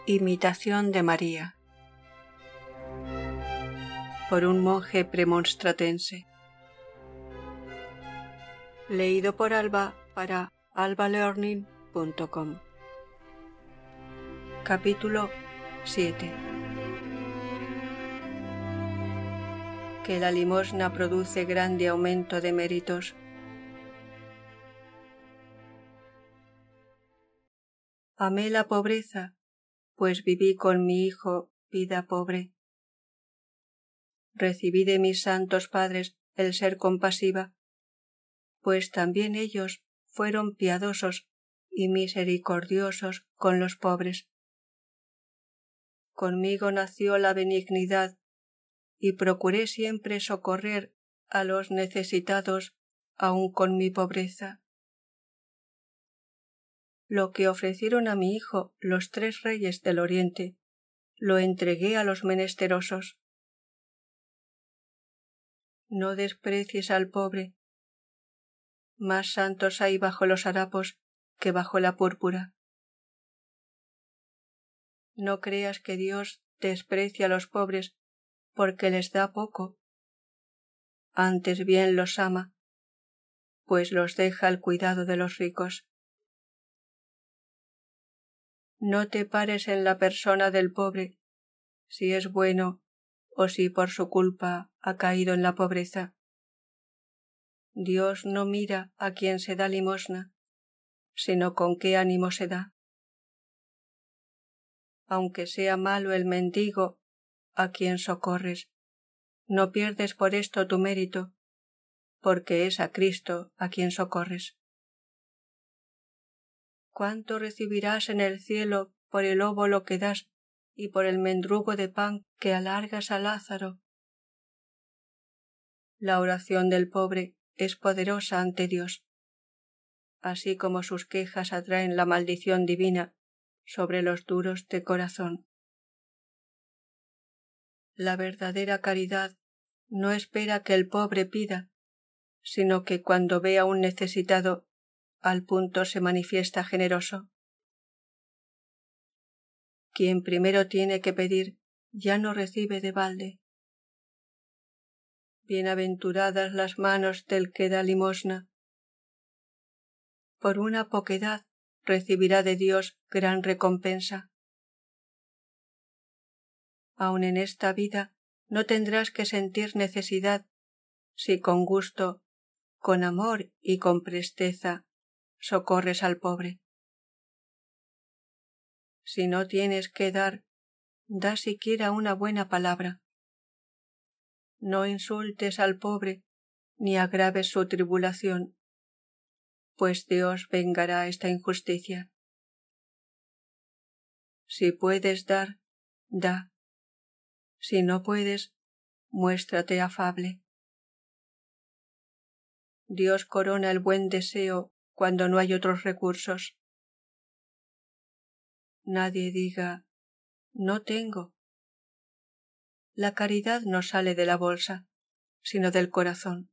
Imitación de María, por un monje premonstratense. Leído por Alba para albalearning.com. Capítulo 7. Que la limosna produce grande aumento de méritos. Amé la pobreza, pues viví con mi Hijo vida pobre. Recibí de mis santos padres el ser compasiva, pues también ellos fueron piadosos y misericordiosos con los pobres. Conmigo nació la benignidad, y procuré siempre socorrer a los necesitados aun con mi pobreza. Lo que ofrecieron a mi Hijo los 3 reyes del Oriente, lo entregué a los menesterosos. No desprecies al pobre. Más santos hay bajo los harapos que bajo la púrpura. No creas que Dios desprecia a los pobres porque les da poco. Antes bien los ama, pues los deja al cuidado de los ricos. No te pares en la persona del pobre, si es bueno o si por su culpa ha caído en la pobreza. Dios no mira a quien se da limosna, sino con qué ánimo se da. Aunque sea malo el mendigo a quien socorres, no pierdes por esto tu mérito, porque es a Cristo a quien socorres. ¿Cuánto recibirás en el cielo por el óbolo que das y por el mendrugo de pan que alargas a Lázaro? La oración del pobre es poderosa ante Dios, así como sus quejas atraen la maldición divina sobre los duros de corazón. La verdadera caridad no espera que el pobre pida, sino que cuando ve a un necesitado, al punto se manifiesta generoso. Quien primero tiene que pedir, ya no recibe de balde. Bienaventuradas las manos del que da limosna. Por una poquedad recibirá de Dios gran recompensa. Aun en esta vida no tendrás que sentir necesidad, si con gusto, con amor y con presteza socorres al pobre. Si no tienes que dar, da siquiera una buena palabra. No insultes al pobre, ni agraves su tribulación, pues Dios vengará esta injusticia. Si puedes dar, da. Si no puedes, muéstrate afable. Dios corona el buen deseo cuando no hay otros recursos. Nadie diga, no tengo. La caridad no sale de la bolsa, sino del corazón.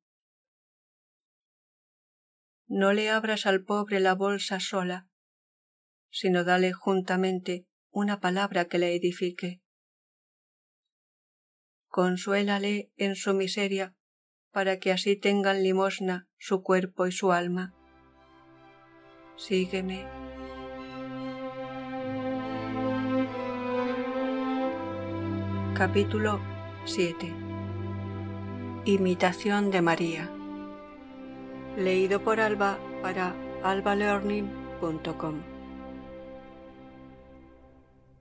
No le abras al pobre la bolsa sola, sino dale juntamente una palabra que le edifique. Consuélale en su miseria, para que así tengan limosna su cuerpo y su alma. Sígueme. Capítulo 7. Imitación de María. Leído por Alba para albalearning.com.